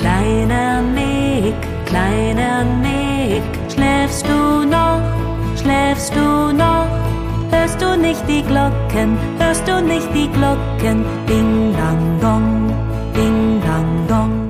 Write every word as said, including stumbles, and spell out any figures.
Kleiner Nick, kleiner Nick, schläfst du noch, schläfst du noch? Hörst du nicht die Glocken, hörst du nicht die Glocken? Ding dang dong, ding dang dong.